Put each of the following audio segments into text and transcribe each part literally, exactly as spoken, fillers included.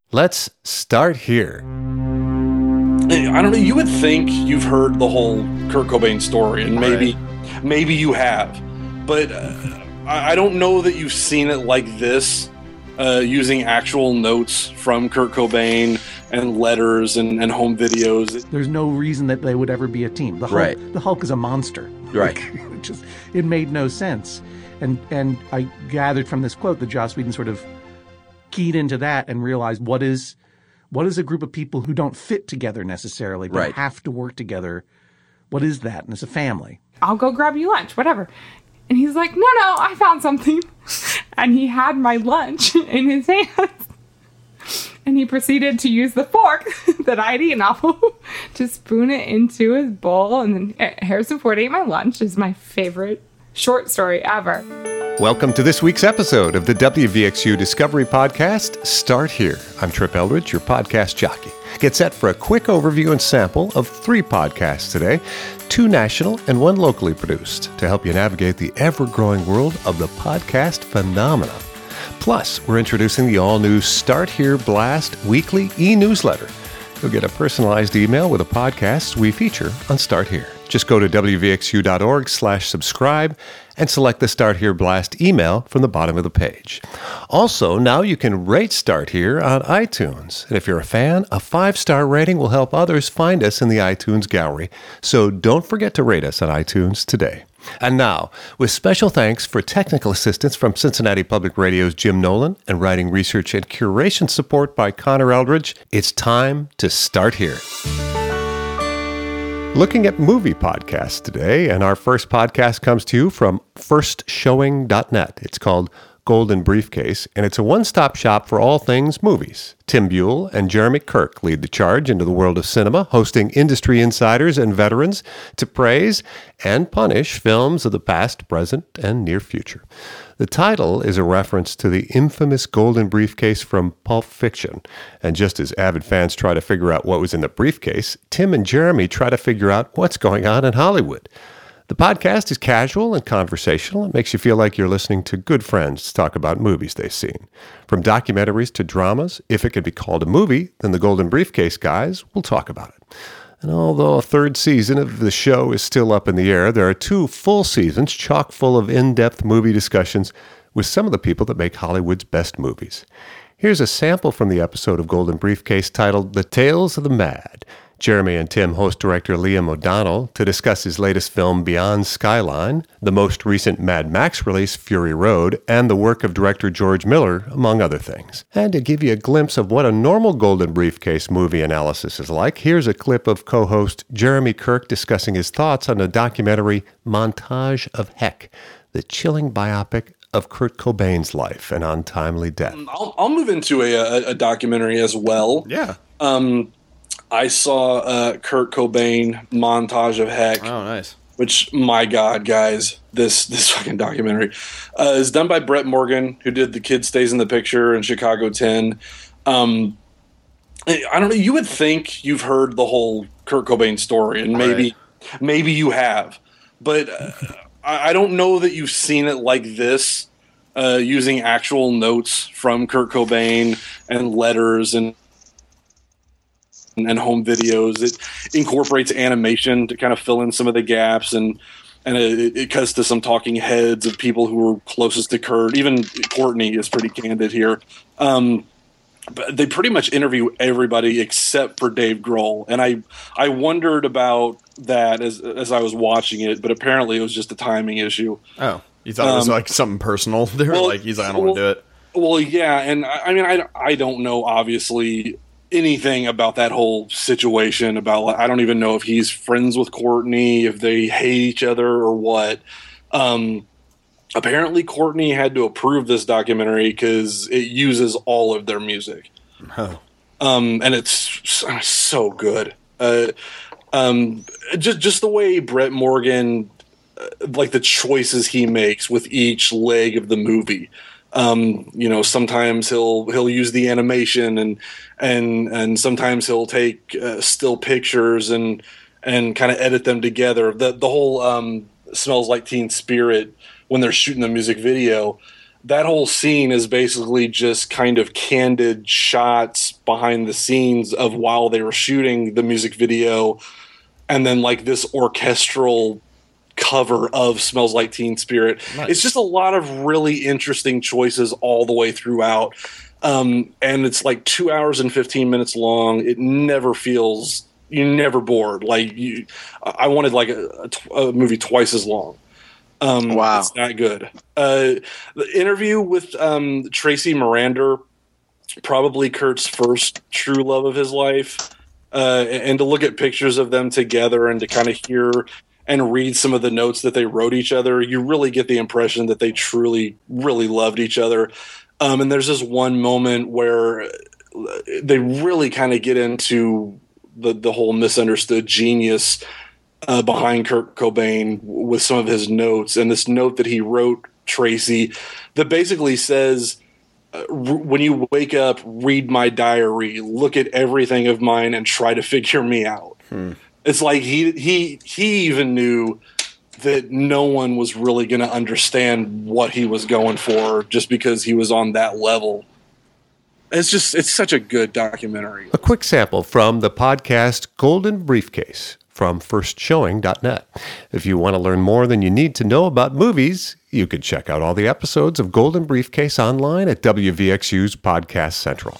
Let's start here. I don't know. You would think you've heard the whole Kurt Cobain story, and maybe, Right. maybe you have, but uh, I I don't know that you've seen it like this, uh, using actual notes from Kurt Cobain and letters and, and home videos. There's no reason that they would ever be a team. The Hulk, Right. the Hulk is a monster. Right. Like, it just it made no sense. And and I gathered from this quote that Joss Whedon sort of keyed into that and realized what is what is a group of people who don't fit together necessarily, but Right. have to work together. What is that? And it's a family. I'll go grab you lunch, whatever. And he's like, no, no, I found something. And he had my lunch in his hands. And he proceeded to use the fork that I had eaten off of to spoon it into his bowl. And then Harrison Ford ate my lunch. Is my favorite short story ever. Welcome to this week's episode of the W V X U Discovery Podcast, Start Here. I'm Trip Eldridge, your podcast jockey. Get set for a quick overview and sample of three podcasts today, two national and one locally produced, to help you navigate the ever-growing world of the podcast phenomenon. Plus, we're introducing the all-new Start Here Blast weekly e-newsletter. You'll get a personalized email with the podcasts we feature on Start Here. Just go to W V X U dot org slash subscribe and select the Start Here Blast email from the bottom of the page. Also, now you can rate Start Here on iTunes. And if you're a fan, a five-star rating will help others find us in the iTunes gallery. So don't forget to rate us on iTunes today. And now, with special thanks for technical assistance from Cincinnati Public Radio's Jim Nolan and writing, research, and curation support by Connor Eldridge, it's time to start here. Looking at movie podcasts today, and our first podcast comes to you from first showing dot net. It's called Golden Briefcase, and it's a one-stop shop for all things movies. Tim Buell and Jeremy Kirk lead the charge into the world of cinema, hosting industry insiders and veterans to praise and punish films of the past, present, and near future. The title is a reference to the infamous Golden Briefcase from Pulp Fiction. And just as avid fans try to figure out what was in the briefcase, Tim and Jeremy try to figure out what's going on in Hollywood. The podcast is casual and conversational. It makes you feel like you're listening to good friends talk about movies they've seen. From documentaries to dramas, if it could be called a movie, then the Golden Briefcase guys will talk about it. And although a third season of the show is still up in the air, there are two full seasons chock full of in-depth movie discussions with some of the people that make Hollywood's best movies. Here's a sample from the episode of Golden Briefcase titled The Tales of the Mad. Jeremy and Tim host director Liam O'Donnell to discuss his latest film, Beyond Skyline, the most recent Mad Max release, Fury Road, and the work of director George Miller, among other things. And to give you a glimpse of what a normal Golden Briefcase movie analysis is like, here's a clip of co-host Jeremy Kirk discussing his thoughts on the documentary Montage of Heck, the chilling biopic of Kurt Cobain's life and untimely death. I'll, I'll move into a, a, a documentary as well. Yeah. Um, I saw uh, Kurt Cobain, Montage of Heck. Oh, nice. Which, my God, guys, this this fucking documentary uh, is done by Brett Morgan, who did The Kid Stays in the Picture and Chicago ten. Um, I don't know. You would think you've heard the whole Kurt Cobain story, and maybe Right. maybe you have, but uh, I, I don't know that you've seen it like this, uh, using actual notes from Kurt Cobain and letters and. and home videos. It incorporates animation to kind of fill in some of the gaps, and and it, it cuts to some talking heads of people who were closest to Kurt. Even Courtney is pretty candid here. Um, but they pretty much interview everybody except for Dave Grohl, and I I wondered about that as as I was watching it, but apparently it was just a timing issue. Oh, you thought it was Um, like something personal? They were well, like, he's like, I don't want to do it. Well, yeah, and I, I mean, I, I don't know, obviously, anything about that whole situation. About I don't even know if he's friends with Courtney, if they hate each other or what. Um, apparently, Courtney had to approve this documentary because it uses all of their music, Oh. um, and it's so good. Uh, um, just just the way Brett Morgan, uh, like the choices he makes with each leg of the movie. Um, you know, sometimes he'll he'll use the animation, and and and sometimes he'll take uh, still pictures and and kind of edit them together. The the whole um, Smells Like Teen Spirit, when they're shooting the music video, that whole scene is basically just kind of candid shots behind the scenes of while they were shooting the music video, and then like this orchestral cover of Smells Like Teen Spirit. Nice. It's just a lot of really interesting choices all the way throughout. Um, and it's like two hours and fifteen minutes long. It never feels, you're never bored. Like you, I wanted like a, a, a movie twice as long. Um, wow. It's not good. Uh, the interview with um, Tracy Marander, probably Kurt's first true love of his life. Uh, and to look at pictures of them together and to kind of hear and read some of the notes that they wrote each other, you really get the impression that they truly, really loved each other. Um, and there's this one moment where they really kind of get into the, the whole misunderstood genius Uh, behind Kurt Cobain with some of his notes, and this note that he wrote Tracy that basically says, uh, r- when you wake up, read my diary, look at everything of mine and try to figure me out. Hmm. It's like he he he even knew that no one was really going to understand what he was going for just because he was on that level. It's just, it's such a good documentary. A quick sample from the podcast Golden Briefcase from first showing dot net. If you want to learn more than you need to know about movies, you can check out all the episodes of Golden Briefcase online at W V X U's Podcast Central.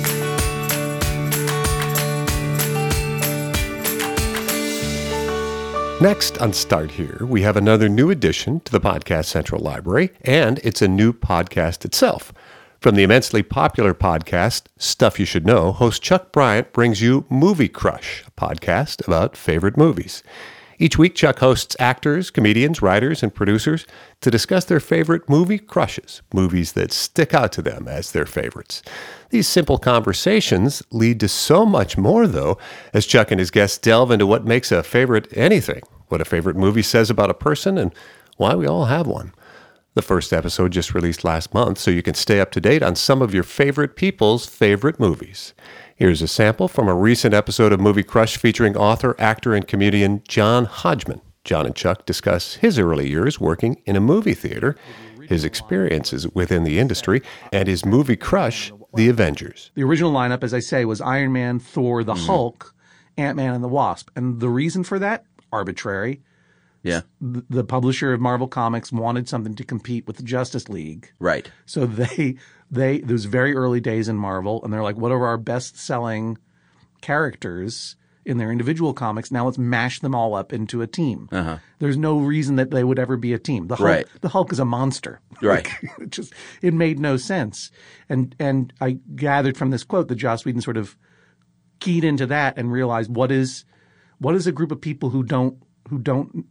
Next on Start Here, we have another new addition to the Podcast Central library, and it's a new podcast itself. From the immensely popular podcast, Stuff You Should Know, host Chuck Bryant brings you Movie Crush, a podcast about favorite movies. Each week, Chuck hosts actors, comedians, writers, and producers to discuss their favorite movie crushes, movies that stick out to them as their favorites. These simple conversations lead to so much more, though, as Chuck and his guests delve into what makes a favorite anything, what a favorite movie says about a person, and why we all have one. The first episode just released last month, so you can stay up to date on some of your favorite people's favorite movies. Here's a sample from a recent episode of Movie Crush featuring author, actor, and comedian John Hodgman. John and Chuck discuss his early years working in a movie theater, his experiences within the industry, and his movie crush, The Avengers. The original lineup, as I say, was Iron Man, Thor, the mm-hmm. Hulk, Ant-Man, and the Wasp. And the reason for that? Arbitrary. Yeah. The, the publisher of Marvel Comics wanted something to compete with the Justice League. Right. So they, they, those very early days in Marvel, and they're like, what are our best-selling characters in their individual comics? Now let's mash them all up into a team. Uh-huh. There's no reason that they would ever be a team. The Hulk, right. the Hulk is a monster. Right. Like, it just, it made no sense. And, and I gathered from this quote that Joss Whedon sort of keyed into that and realized what is, what is a group of people who don't, who don't,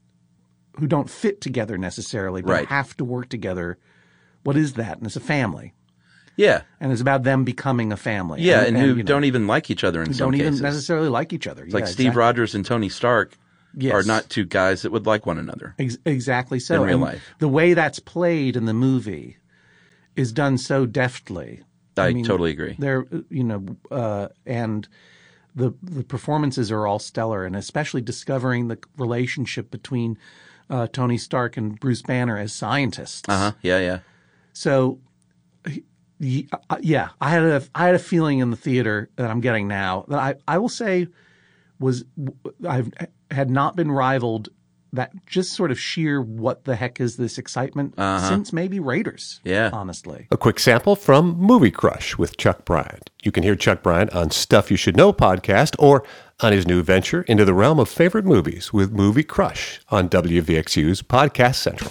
who don't fit together necessarily, but right. have to work together. What is that? And it's a family. Yeah. And it's about them becoming a family. Yeah, and, and, and who you know, don't even like each other in who some don't cases. even necessarily like each other. It's yeah, like Steve exactly. Rogers and Tony Stark yes. are not two guys that would like one another. Ex- exactly so. In real and life. The way that's played in the movie is done so deftly. I, I mean, totally agree. They're, you know, uh, and the the performances are all stellar, and especially discovering the relationship between uh, Tony Stark and Bruce Banner as scientists. Uh-huh. Yeah, yeah. So, yeah, I had a I had a feeling in the theater that I'm getting now that I, I will say was I've had not been rivaled. That just sort of sheer what the heck is this excitement uh-huh. since maybe Raiders. Yeah, honestly. A quick sample from Movie Crush with Chuck Bryant. You can hear Chuck Bryant on Stuff You Should Know podcast or on his new venture into the realm of favorite movies with Movie Crush on W V X U's Podcast Central.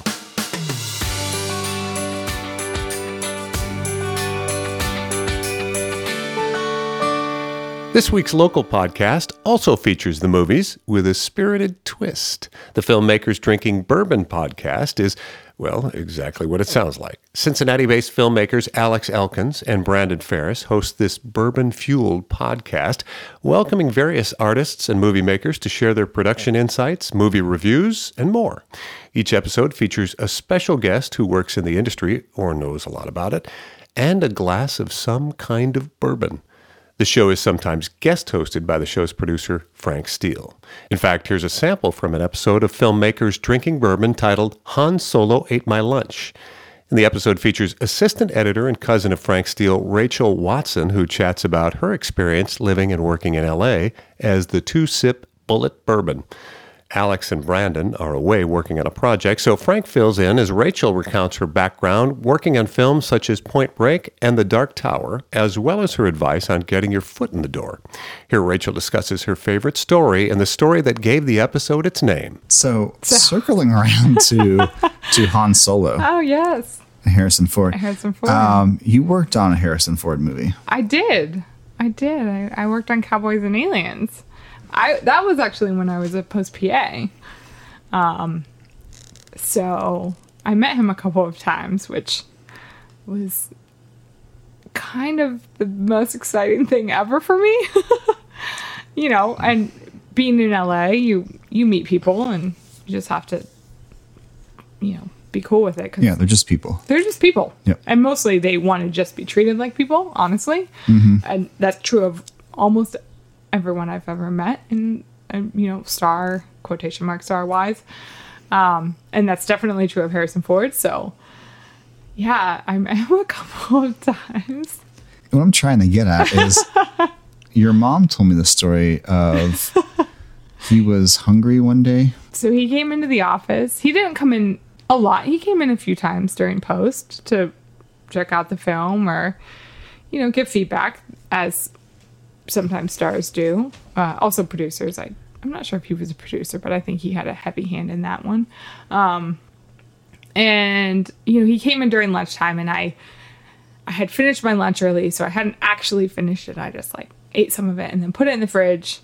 This week's local podcast also features the movies with a spirited twist. The Filmmakers Drinking Bourbon podcast is, well, exactly what it sounds like. Cincinnati-based filmmakers Alex Elkins and Brandon Ferris host this bourbon-fueled podcast, welcoming various artists and movie makers to share their production insights, movie reviews, and more. Each episode features a special guest who works in the industry or knows a lot about it, and a glass of some kind of bourbon. The show is sometimes guest hosted by the show's producer, Frank Steele. In fact, here's a sample from an episode of Filmmakers Drinking Bourbon titled Han Solo Ate My Lunch. And the episode features assistant editor and cousin of Frank Steele, Rachel Watson, who chats about her experience living and working in L A as the two-sip Bullet Bourbon. Alex and Brandon are away working on a project, so Frank fills in as Rachel recounts her background working on films such as Point Break and The Dark Tower, as well as her advice on getting your foot in the door. Here Rachel discusses her favorite story and the story that gave the episode its name. So, circling around to to Han Solo, Oh, yes. Harrison Ford. Harrison Ford. Um, you worked on a Harrison Ford movie. I did. I did. I, I worked on Cowboys and Aliens. I that was actually when I was a post P A. Um, so I met him a couple of times, which was kind of the most exciting thing ever for me. You know, and being in L A, you you meet people and you just have to, you know, be cool with it. 'Cause Yeah, they're just people. they're just people. Yep. And mostly they want to just be treated like people, honestly. Mm-hmm. And that's true of almost everyone I've ever met in, in you know, star, quotation mark, star wise. Um, and that's definitely true of Harrison Ford. So, yeah, I met him a couple of times. What I'm trying to get at is your mom told me the story of he was hungry one day. So he came into the office. He didn't come in a lot. He came in a few times during post to check out the film or, you know, give feedback, as sometimes stars do. Uh, also producers. I, I'm not sure if he was a producer, but I think he had a heavy hand in that one. Um, and, you know, he came in during lunchtime and I, I had finished my lunch early, so I hadn't actually finished it. I just like ate some of it and then put it in the fridge.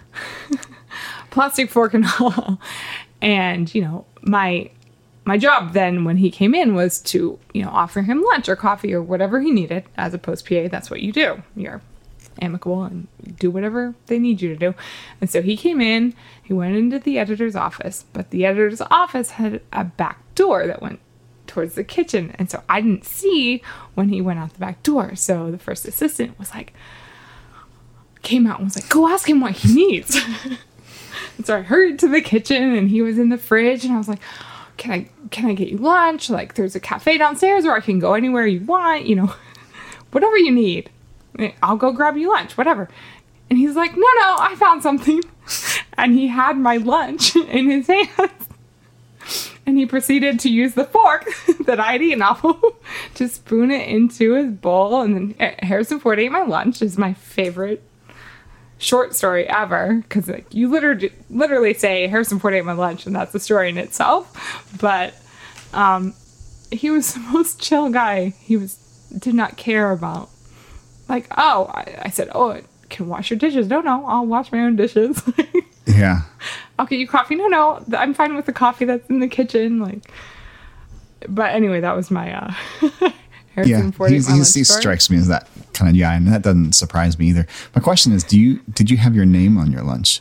Plastic fork and all. And, you know, my my job then when he came in was to, you know, offer him lunch or coffee or whatever he needed. As a post P A, that's what you do. You're amicable and do whatever they need you to do. And so he came in, he went into the editor's office, but the editor's office had a back door that went towards the kitchen. And so I didn't see when he went out the back door. So the first assistant was like, came out and was like, go ask him what he needs. And so I hurried to the kitchen and he was in the fridge and I was like, can I, can I get you lunch? Like there's a cafe downstairs or I can go anywhere you want, you know, whatever you need. I'll go grab you lunch, whatever. And he's like, no, no, I found something. And he had my lunch in his hands. And he proceeded to use the fork that I'd eaten off of to spoon it into his bowl. And then Harrison Ford ate my lunch is my favorite short story ever. Because like, you literally, literally say Harrison Ford ate my lunch and that's the story in itself. But um, he was the most chill guy. He was did not care about like, oh, I, I said, oh, I can wash your dishes. No, no, I'll wash my own dishes. Yeah. I'll get you coffee. No, no, I'm fine with the coffee that's in the kitchen. Like, but anyway, that was my uh, Harrison Yeah, Ford. he's, my he's, he lunch story. strikes me as that kind of guy, and that doesn't surprise me either. My question is, do you did you have your name on your lunch?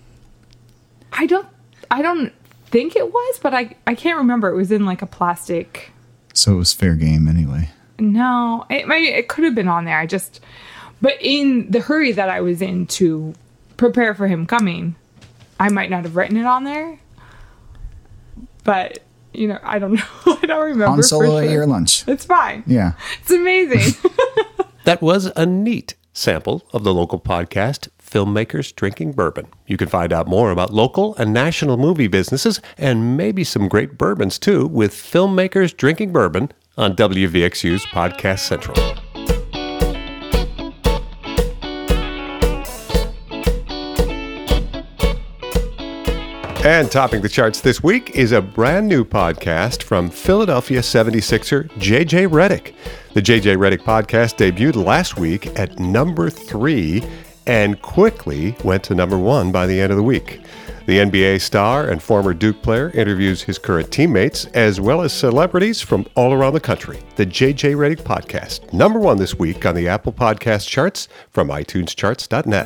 I don't, I don't think it was, but I, I can't remember. It was in like a plastic. So it was fair game anyway. No, it might, it could have been on there. I just, but in the hurry that I was in to prepare for him coming, I might not have written it on there. But, you know, I don't know. I don't remember. Han Solo for ate sure. your lunch. It's fine. Yeah. It's amazing. That was a neat sample of the local podcast, Filmmakers Drinking Bourbon. You can find out more about local and national movie businesses and maybe some great bourbons too with Filmmakers Drinking Bourbon on W V X U's Podcast Central. And topping the charts this week is a brand new podcast from Philadelphia seventy-sixer J J Redick. The J J Redick podcast debuted last week at number three and quickly went to number one by the end of the week. The N B A star and former Duke player interviews his current teammates as well as celebrities from all around the country. The J J Redick podcast, number one this week on the Apple Podcast charts from i tunes charts dot net.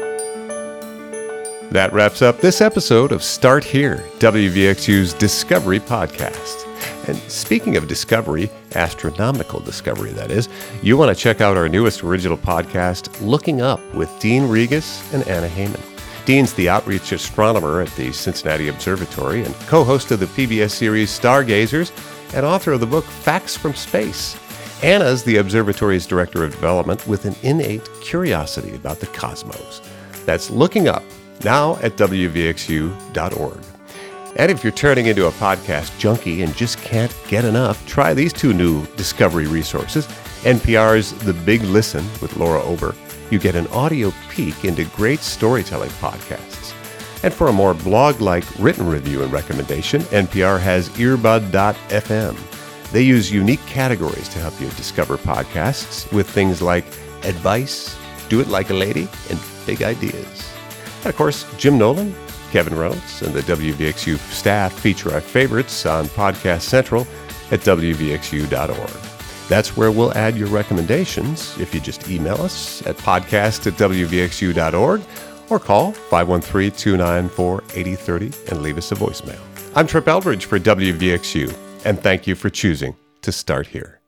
That wraps up this episode of Start Here, W V X U's Discovery podcast. And speaking of discovery, astronomical discovery that is, you want to check out our newest original podcast, Looking Up, with Dean Regas and Anna Heyman. Dean's the outreach astronomer at the Cincinnati Observatory and co-host of the P B S series Stargazers, and author of the book Facts from Space. Anna's the observatory's director of development with an innate curiosity about the cosmos. That's Looking Up, now at W V X U dot org. And if you're turning into a podcast junkie and just can't get enough, try these two new discovery resources. N P R's The Big Listen with Laura Ober. You get an audio peek into great storytelling podcasts. And for a more blog-like written review and recommendation, N P R has earbud dot f m. They use unique categories to help you discover podcasts with things like advice, do it like a lady, and big ideas. And of course, Jim Nolan, Kevin Reynolds, and the W V X U staff feature our favorites on Podcast Central at W V X U dot org. That's where we'll add your recommendations if you just email us at podcast at W V X U dot org or call five one three, two nine four, eight zero three zero and leave us a voicemail. I'm Trip Eldridge for W V X U, and thank you for choosing to start here.